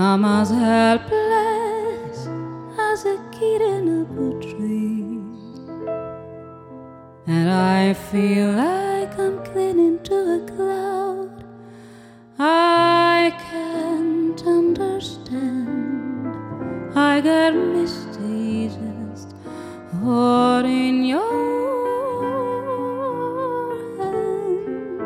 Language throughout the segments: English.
I'm as helpless as a kitten up a tree, and I feel like I'm clinging to a cloud. I can't understand. I get misty just holding your hand.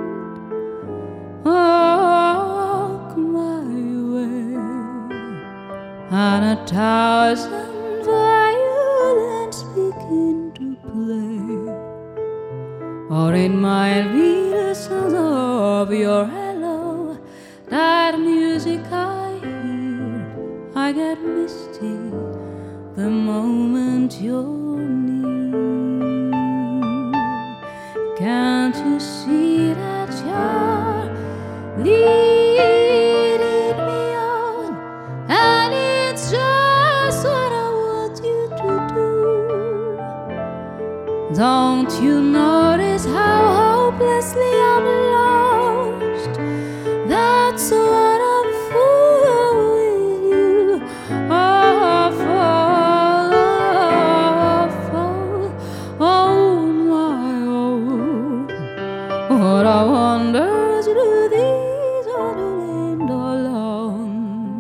Walk my way, and 1,000 violins begin to play, or it might be the sound of your hello, that music I hear. I get misty the moment you're near. Can't you see that you're leading me on, and it's just what I want you to do? Don't you notice how hopelessly I'm lost? That's what I'm fooling you. Oh, fall, oh my own. What I wonder is, do these all end alone?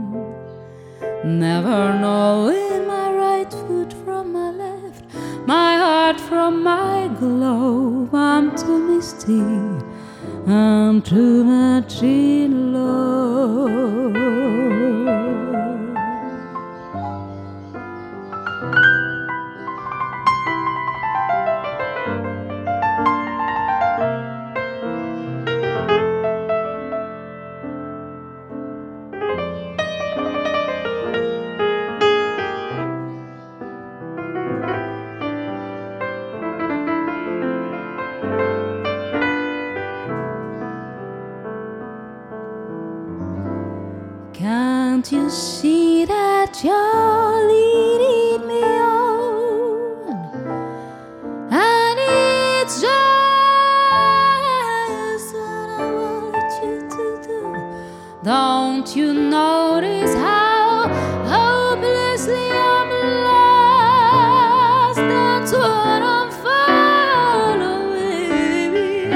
Never knowing my right foot from my left, my heart from my globe. I'm too misty, I'm too much in love. Can't you see that you're leading me on, and it's just what I want you to do? Don't you notice how hopelessly I'm lost? That's what I'm following.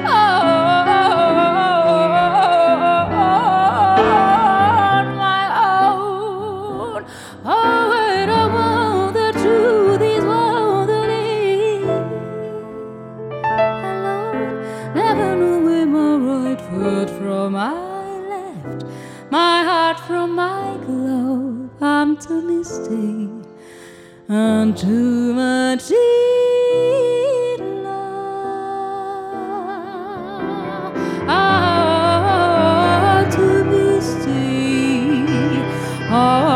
Oh, wait, I want the truth is wandering alone. Never knowing my right foot from my left, my heart from my globe. I'm too misty and too much in love. Oh, too misty. Oh,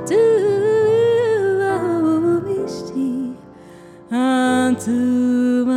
too misty and too much.